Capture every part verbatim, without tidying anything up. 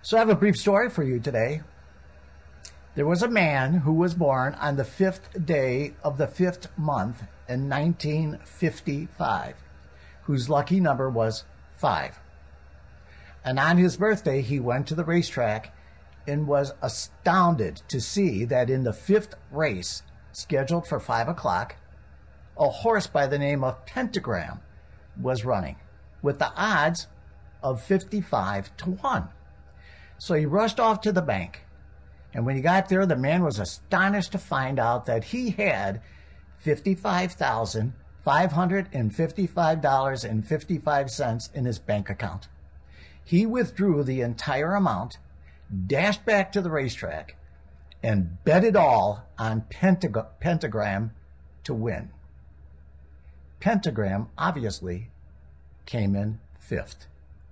So I have a brief story for you today. There was a man who was born on the fifth day of the fifth month in nineteen fifty-five, whose lucky number was five. And on his birthday, he went to the racetrack and was astounded to see that in the fifth race, scheduled for five o'clock, a horse by the name of Pentagram was running with the odds of fifty-five to one. So he rushed off to the bank. And when he got there, the man was astonished to find out that he had fifty-five thousand five hundred fifty-five dollars and fifty-five cents in his bank account. He withdrew the entire amount, dashed back to the racetrack, and bet it all on Pentag- Pentagram to win. Pentagram obviously came in fifth.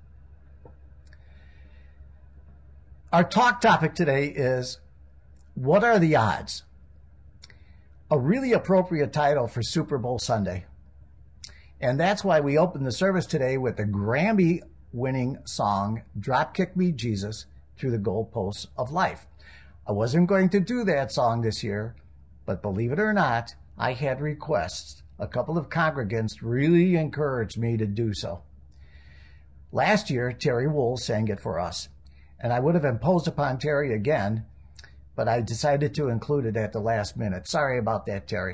Our talk topic today is, what are the odds? A really appropriate title for Super Bowl Sunday. And that's why we open the service today with the Grammy-winning song, Dropkick Me Jesus, Through the Goalposts of Life. I wasn't going to do that song this year, but believe it or not, I had requests. A couple of congregants really encouraged me to do so. Last year, Terry Wool sang it for us. And I would have imposed upon Terry again, but I decided to include it at the last minute. Sorry about that, Terry.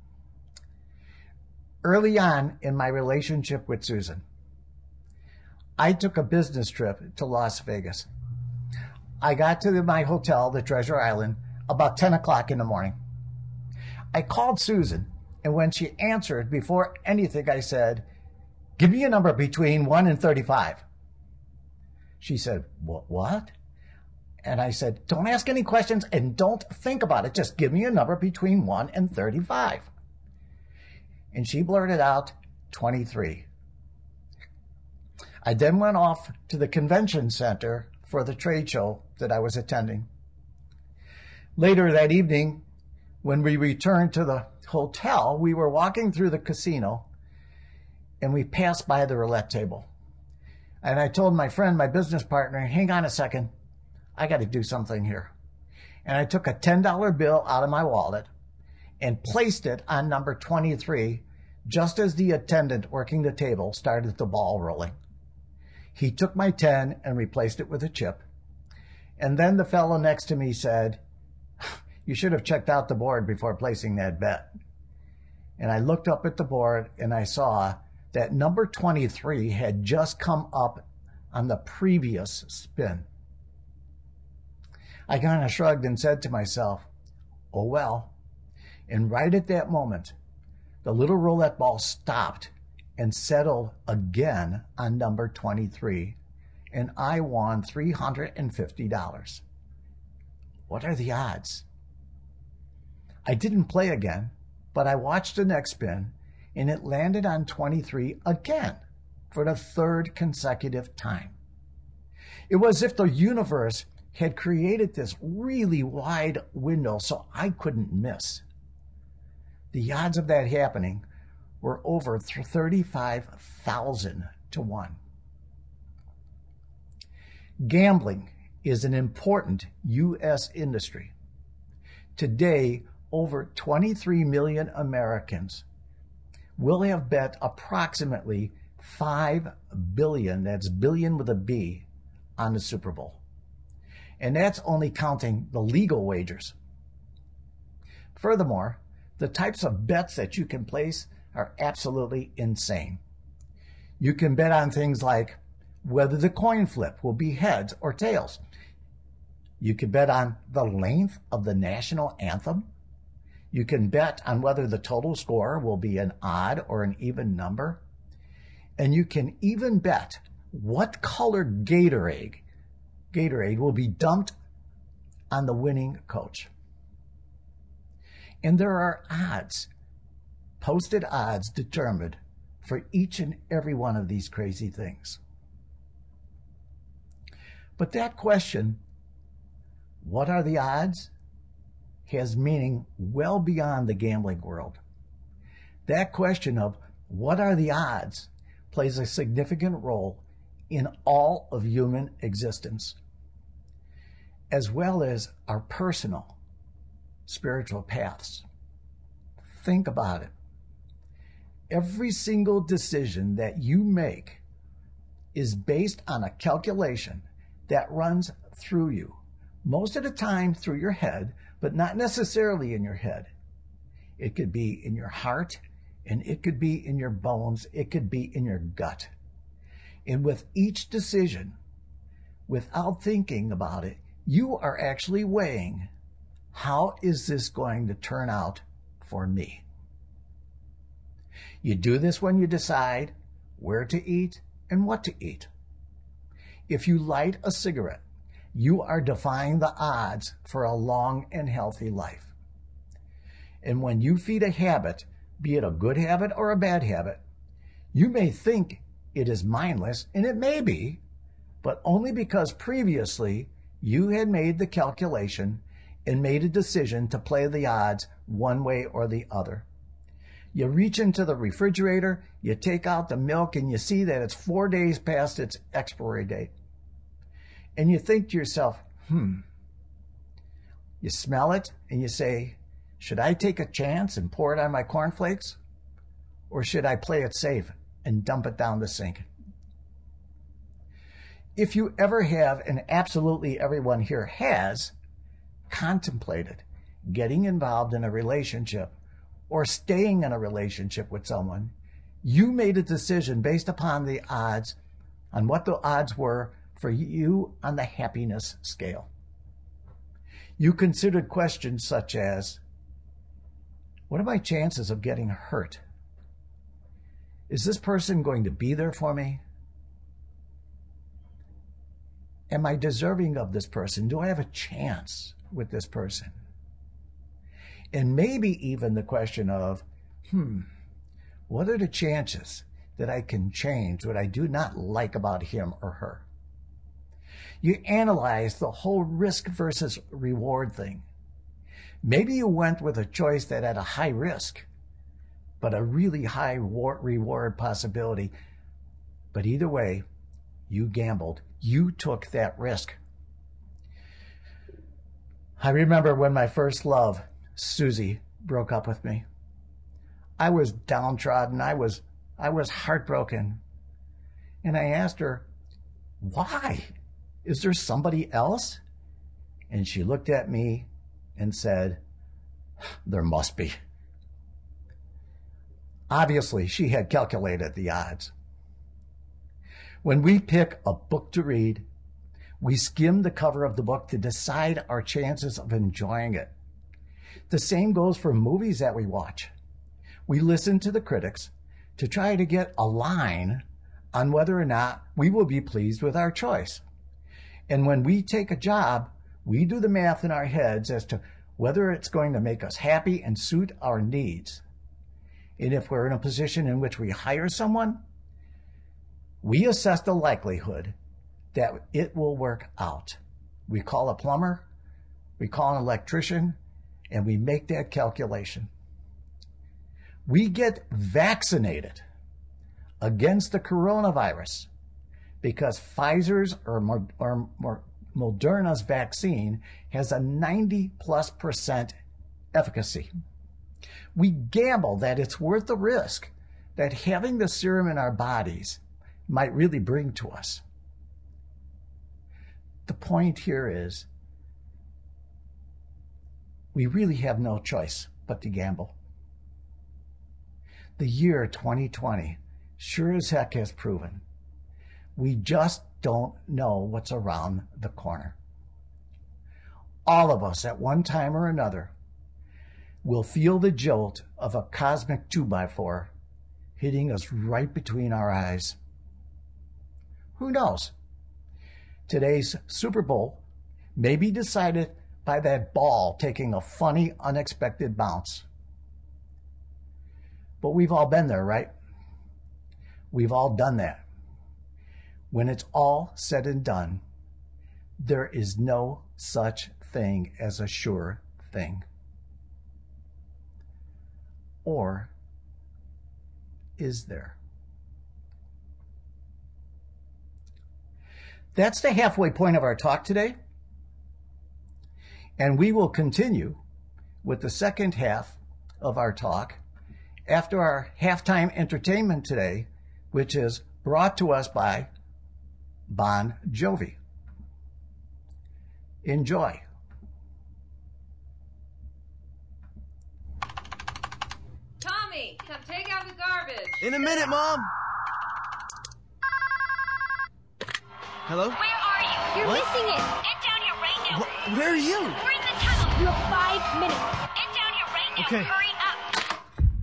Early on in my relationship with Susan, I took a business trip to Las Vegas. I got to my hotel, the Treasure Island, about ten o'clock in the morning. I called Susan, and when she answered, before anything I said, "Give me a number between one and thirty-five. She said, "What? What?" And I said, "Don't ask any questions and don't think about it. Just give me a number between one and thirty-five. And she blurted out, twenty-three. I then went off to the convention center for the trade show that I was attending. Later that evening, when we returned to the hotel, we were walking through the casino and we passed by the roulette table. And I told my friend, my business partner, hang on a second, I got to do something here. And I took a ten dollar bill out of my wallet and placed it on number twenty-three, just as the attendant working the table started the ball rolling. He took my ten and replaced it with a chip. And then the fellow next to me said, "You should have checked out the board before placing that bet." And I looked up at the board and I saw that number twenty-three had just come up on the previous spin. I kind of shrugged and said to myself, oh well. And right at that moment, the little roulette ball stopped and settled again on number twenty-three, and I won three hundred fifty dollars. What are the odds? I didn't play again, but I watched the next spin, and it landed on twenty-three again for the third consecutive time. It was as if the universe had created this really wide window so I couldn't miss. The odds of that happening were over thirty-five thousand to one. Gambling is an important U S industry. Today, over twenty-three million Americans will have bet approximately five billion, that's billion with a B, on the Super Bowl. And that's only counting the legal wagers. Furthermore, the types of bets that you can place are absolutely insane. You can bet on things like whether the coin flip will be heads or tails. You can bet on the length of the national anthem. You can bet on whether the total score will be an odd or an even number. And you can even bet what color Gatorade, Gatorade will be dumped on the winning coach. And there are odds, posted odds determined for each and every one of these crazy things. But that question, what are the odds, has meaning well beyond the gambling world. That question of what are the odds plays a significant role in all of human existence. as well as our personal spiritual paths. Think about it. Every single decision that you make is based on a calculation that runs through you. Most of the time through your head, but not necessarily in your head. It could be in your heart, and it could be in your bones. It could be in your gut. And with each decision, without thinking about it, you are actually weighing, how is this going to turn out for me? You do this when you decide where to eat and what to eat. If you light a cigarette, you are defying the odds for a long and healthy life. And when you feed a habit, be it a good habit or a bad habit, you may think it is mindless, and it may be, but only because previously you had made the calculation and made a decision to play the odds one way or the other. You reach into the refrigerator, you take out the milk, and you see that it's four days past its expiry date. And you think to yourself, hmm. You smell it and you say, should I take a chance and pour it on my cornflakes? Or should I play it safe and dump it down the sink? If you ever have, and absolutely everyone here has, contemplated getting involved in a relationship or staying in a relationship with someone, you made a decision based upon the odds, on what the odds were for you on the happiness scale. You considered questions such as, what are my chances of getting hurt? Is this person going to be there for me? Am I deserving of this person? Do I have a chance with this person? And maybe even the question of, hmm, what are the chances that I can change what I do not like about him or her? You analyze the whole risk versus reward thing. Maybe you went with a choice that had a high risk, but a really high reward possibility. But either way, you gambled. You took that risk. I remember when my first love, Susie, broke up with me. I was downtrodden. I was, I was heartbroken. And I asked her, why? Is there somebody else? And she looked at me and said, there must be. Obviously, she had calculated the odds. When we pick a book to read, we skim the cover of the book to decide our chances of enjoying it. The same goes for movies that we watch. We listen to the critics to try to get a line on whether or not we will be pleased with our choice. And when we take a job, we do the math in our heads as to whether it's going to make us happy and suit our needs. And if we're in a position in which we hire someone, we assess the likelihood that it will work out. We call a plumber, we call an electrician, and we make that calculation. We get vaccinated against the coronavirus because Pfizer's or, or, or Moderna's vaccine has a ninety plus percent efficacy. We gamble that it's worth the risk that having the serum in our bodies might really bring to us. The point here is we really have no choice but to gamble. The year twenty twenty sure as heck has proven we just don't know what's around the corner. All of us at one time or another will feel the jolt of a cosmic two by four hitting us right between our eyes. Who knows? Today's Super Bowl may be decided by that ball taking a funny, unexpected bounce. But we've all been there, right? We've all done that. When it's all said and done, there is no such thing as a sure thing. Or is there? That's the halfway point of our talk today. And we will continue with the second half of our talk after our halftime entertainment today, which is brought to us by Bon Jovi. Enjoy. Tommy, come take out the garbage. In a minute, Mom. Hello? Where are you? You're What? missing it. Get down here right now. Wh- where are you? We're in the tunnel. You have five minutes. Get down here right now. Okay. Hurry up.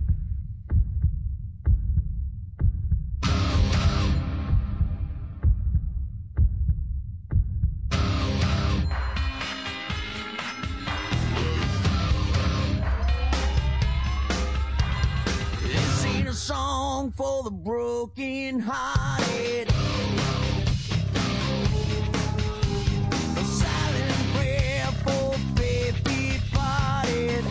This ain't a song for the broken hearted. A silent prayer for faith departed.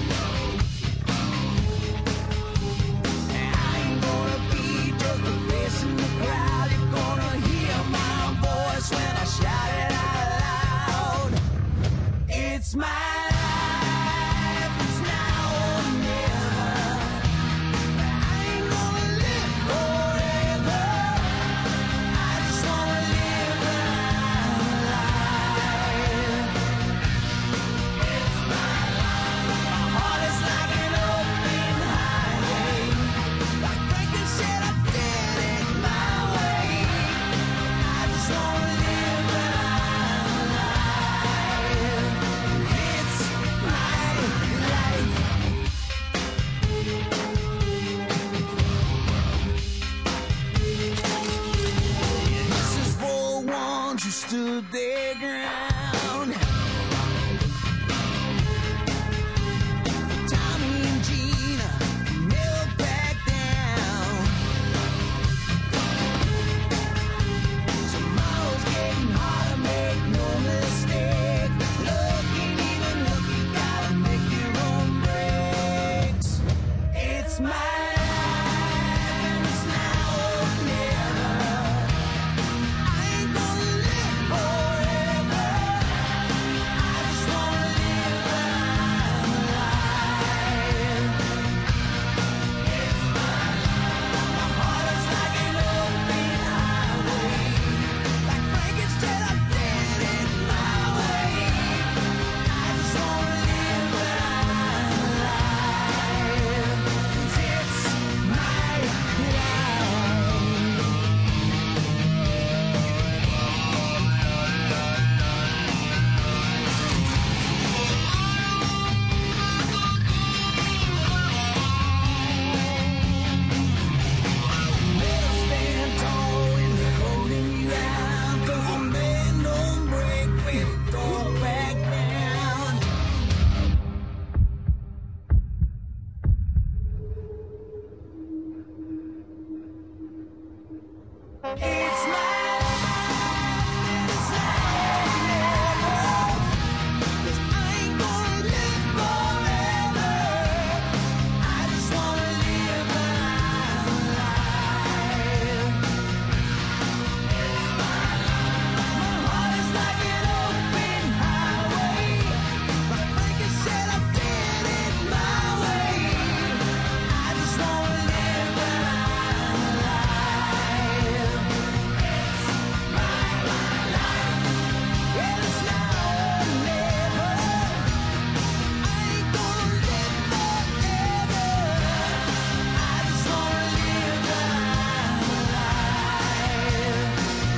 I ain't gonna be just a face in the crowd. You're gonna hear my voice when I shout it out loud. It's my life, it's now or never. I ain't gonna live forever. I just wanna live my life. It's my life. My heart is like an open highway. Like Franklin said, I did it my way. I just wanna live my life. It's my life. This is for ones who stood their ground. For Tommy and Gina, who never backed down. Tomorrow's getting harder, make no mistake. Look ain't even look, you gotta make your own breaks. It's my life, and it's now or never. I ain't gonna live forever. I just wanna live my life. It's my life. My heart is like an open highway. Like Frankenstein, I did it my way. I just wanna live my life. 'Cause it's my life. Never stand tall when they're holding you out. Don't bend, don't break, we don't back down. It's my life, it's now or never. 'Cause I ain't gonna live forever. I just wanna live my life. My heart is like an open highway. Like Franklin said, I did it my way. I just wanna live my life. My life, and it's now or never. I ain't gonna live forever. I just wanna live my life.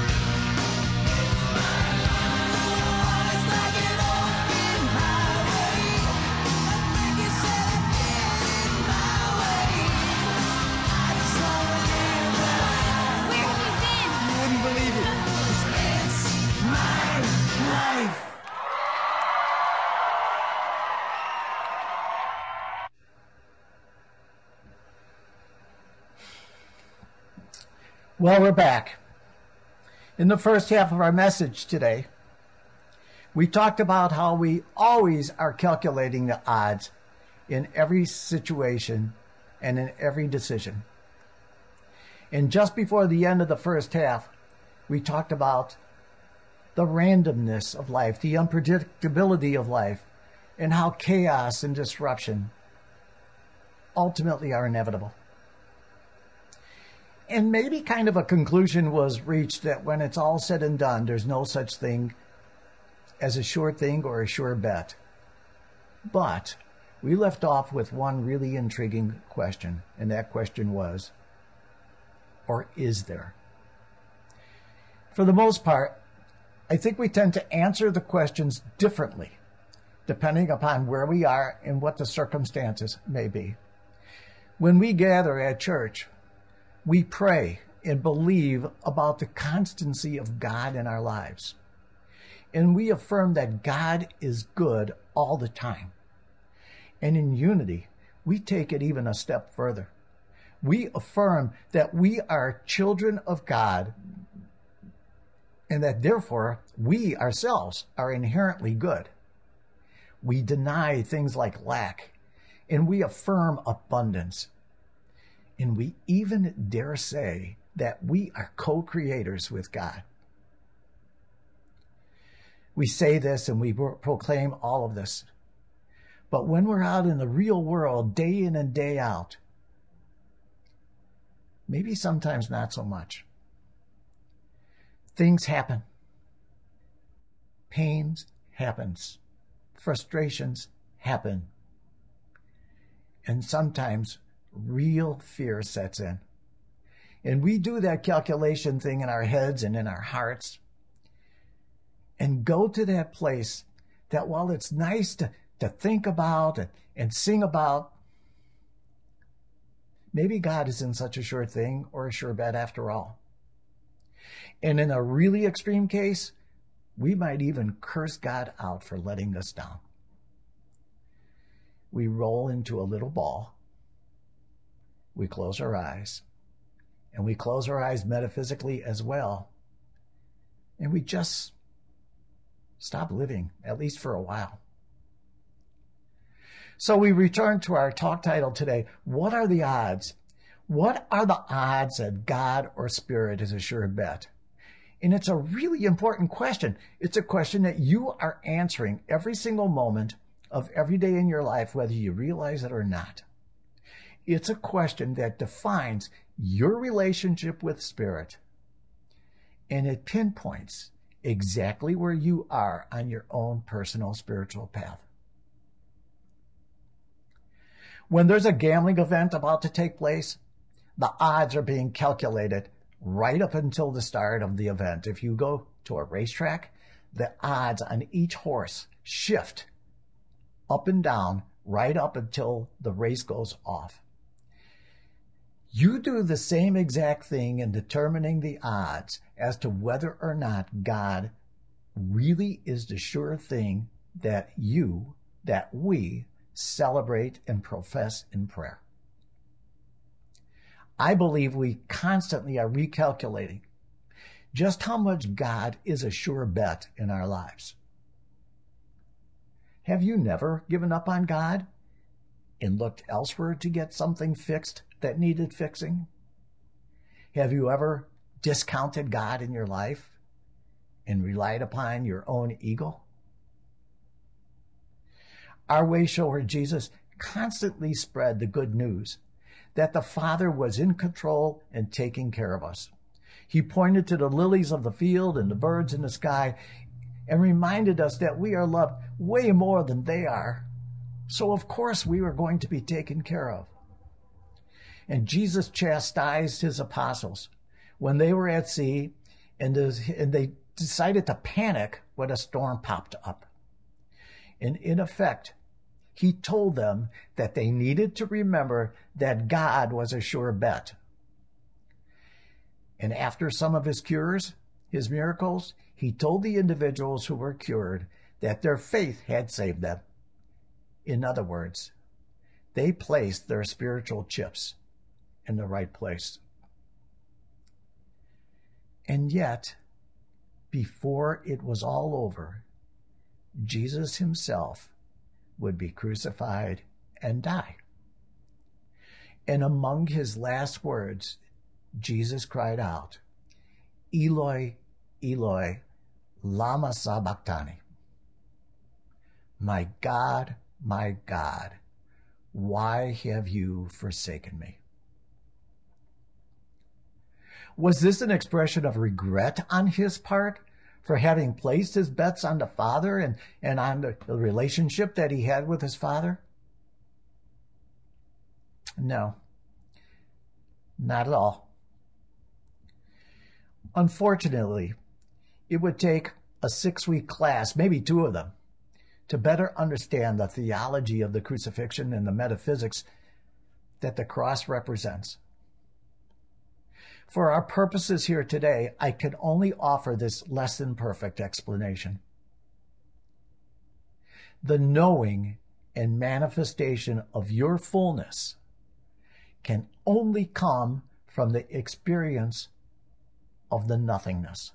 It's like an open highway. Like Frankie said, I did it my way. I just wanna live my life. Where have you been? You wouldn't believe it. It's my life. Well, we're back. In the first half of our message today, we talked about how we always are calculating the odds in every situation and in every decision. And just before the end of the first half, we talked about the randomness of life, the unpredictability of life, and how chaos and disruption ultimately are inevitable. And maybe kind of a conclusion was reached that when it's all said and done, there's no such thing as a sure thing or a sure bet. But we left off with one really intriguing question, and that question was, or is there? For the most part, I think we tend to answer the questions differently, depending upon where we are and what the circumstances may be. When we gather at church, we pray and believe about the constancy of God in our lives. And we affirm that God is good all the time. And in unity, we take it even a step further. We affirm that we are children of God and that therefore we ourselves are inherently good. We deny things like lack, and we affirm abundance. And we even dare say that we are co-creators with God. We say this and we proclaim all of this. But when we're out in the real world, day in and day out, maybe sometimes not so much. Things happen. Pains happens. Frustrations happen. And sometimes real fear sets in. And we do that calculation thing in our heads and in our hearts and go to that place that while it's nice to, to think about and, and sing about, maybe God isn't such a sure thing or a sure bet after all. And in a really extreme case, we might even curse God out for letting us down. We roll into a little ball. We close our eyes, and we close our eyes metaphysically as well, and we just stop living, at least for a while. So we return to our talk title today. What are the odds? What are the odds that God or Spirit is a sure bet? And it's a really important question. It's a question that you are answering every single moment of every day in your life, whether you realize it or not. It's a question that defines your relationship with Spirit, and it pinpoints exactly where you are on your own personal spiritual path. When there's a gambling event about to take place, the odds are being calculated right up until the start of the event. If you go to a racetrack, the odds on each horse shift up and down right up until the race goes off. You do the same exact thing in determining the odds as to whether or not God really is the sure thing that you, that we celebrate and profess in prayer. I believe we constantly are recalculating just how much God is a sure bet in our lives. Have you never given up on God and looked elsewhere to get something fixed that needed fixing? Have you ever discounted God in your life and relied upon your own ego? Our way shower Jesus constantly spread the good news that the Father was in control and taking care of us. He pointed to the lilies of the field and the birds in the sky and reminded us that we are loved way more than they are. So of course we were going to be taken care of. And Jesus chastised his apostles when they were at sea and they decided to panic when a storm popped up. And in effect, he told them that they needed to remember that God was a sure bet. And after some of his cures, his miracles, he told the individuals who were cured that their faith had saved them. In other words, they placed their spiritual chips in the right place. And yet, before it was all over, Jesus himself would be crucified and die. And among his last words, Jesus cried out, "Eloi, Eloi, Lama Sabachthani. My God, my God, why have you forsaken me? Was this an expression of regret on his part for having placed his bets on the Father and, and on the, the relationship that he had with his Father? No, not at all. Unfortunately, it would take a six-week class, maybe two of them, to better understand the theology of the crucifixion and the metaphysics that the cross represents. For our purposes here today, I can only offer this less than perfect explanation. The knowing and manifestation of your fullness can only come from the experience of the nothingness.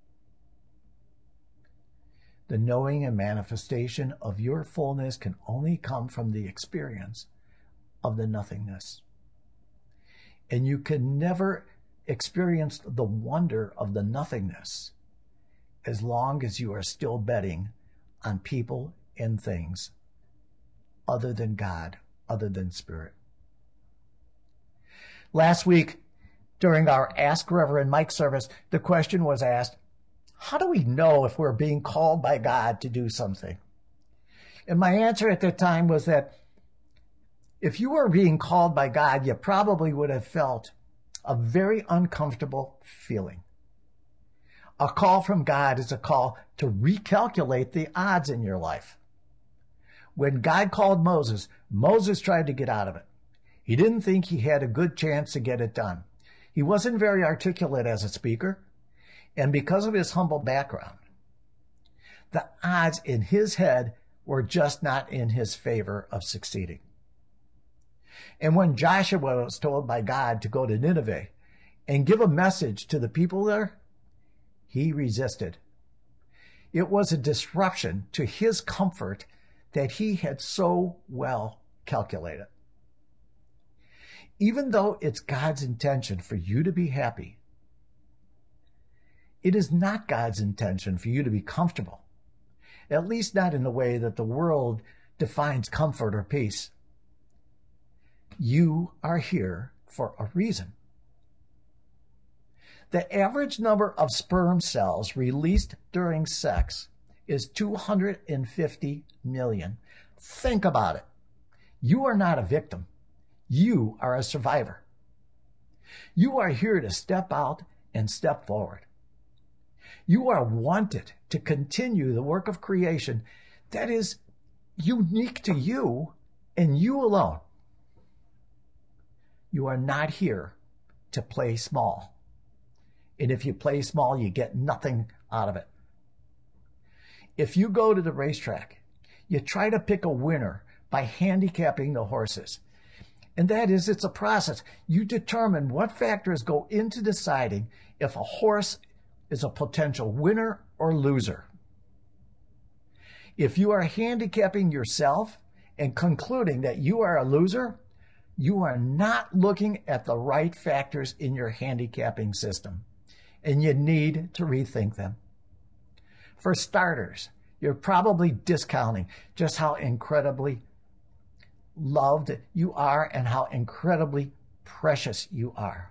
The knowing and manifestation of your fullness can only come from the experience of the nothingness. And you can never experience the wonder of the nothingness as long as you are still betting on people and things other than God, other than Spirit. Last week, during our Ask Reverend Mike service, the question was asked, how do we know if we're being called by God to do something? And my answer at that time was that if you were being called by God, you probably would have felt a very uncomfortable feeling. A call from God is a call to recalculate the odds in your life. When God called Moses, Moses tried to get out of it. He didn't think he had a good chance to get it done. He wasn't very articulate as a speaker, and because of his humble background, the odds in his head were just not in his favor of succeeding. And when Joshua was told by God to go to Nineveh and give a message to the people there, he resisted. It was a disruption to his comfort that he had so well calculated. Even though it's God's intention for you to be happy, it is not God's intention for you to be comfortable, at least not in the way that the world defines comfort or peace. You are here for a reason. The average number of sperm cells released during sex is two hundred fifty million. Think about it. You are not a victim. You are a survivor. You are here to step out and step forward. You are wanted to continue the work of creation that is unique to you and you alone. You are not here to play small. And if you play small, you get nothing out of it. If you go to the racetrack, you try to pick a winner by handicapping the horses. And that is, it's a process. You determine what factors go into deciding if a horse is a potential winner or loser. If you are handicapping yourself and concluding that you are a loser, you are not looking at the right factors in your handicapping system, and you need to rethink them. For starters, you're probably discounting just how incredibly loved you are and how incredibly precious you are.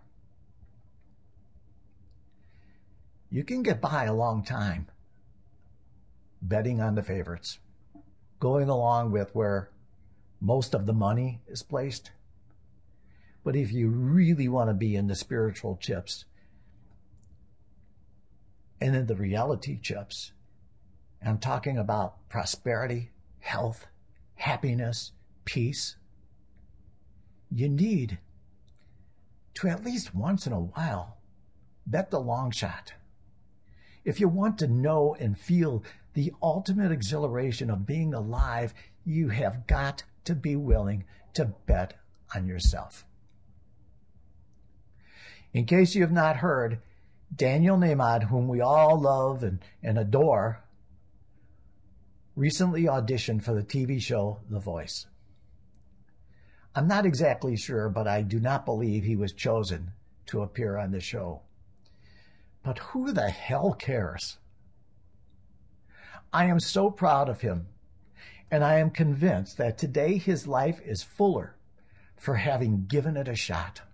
You can get by a long time betting on the favorites, going along with where most of the money is placed. But if you really want to be in the spiritual chips and in the reality chips, I'm talking about prosperity, health, happiness, peace, you need to at least once in a while bet the long shot. If you want to know and feel the ultimate exhilaration of being alive, you have got to be willing to bet on yourself. In case you have not heard, Daniel Nemad, whom we all love and, and adore, recently auditioned for the T V show The Voice. I'm not exactly sure, but I do not believe he was chosen to appear on the show. But who the hell cares? I am so proud of him, and I am convinced that today his life is fuller for having given it a shot.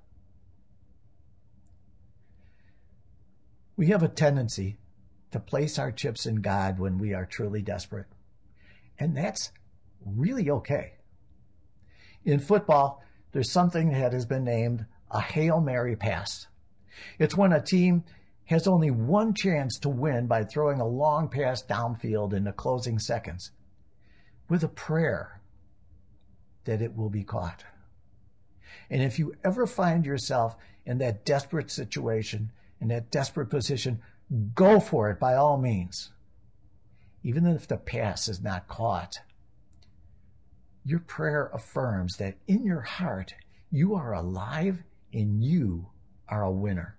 We have a tendency to place our chips in God when we are truly desperate, and that's really okay. In football, there's something that has been named a Hail Mary pass. It's when a team has only one chance to win by throwing a long pass downfield in the closing seconds with a prayer that it will be caught. And if you ever find yourself in that desperate situation, in that desperate position, go for it by all means. Even if the pass is not caught, your prayer affirms that in your heart you are alive and you are a winner.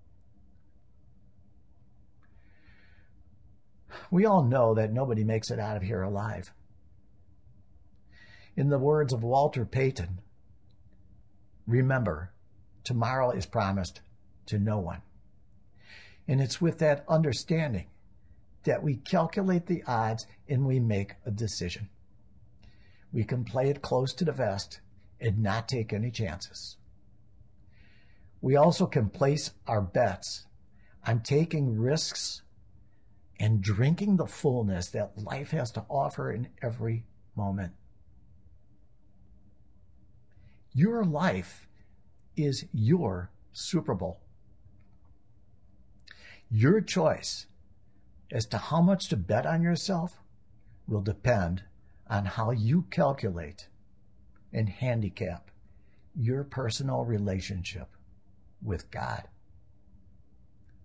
We all know that nobody makes it out of here alive. In the words of Walter Payton, remember, tomorrow is promised to no one. And it's with that understanding that we calculate the odds and we make a decision. We can play it close to the vest and not take any chances. We also can place our bets on taking risks and drinking the fullness that life has to offer in every moment. Your life is your Super Bowl. Your choice as to how much to bet on yourself will depend on how you calculate and handicap your personal relationship with God.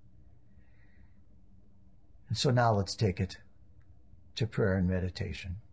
And so now let's take it to prayer and meditation.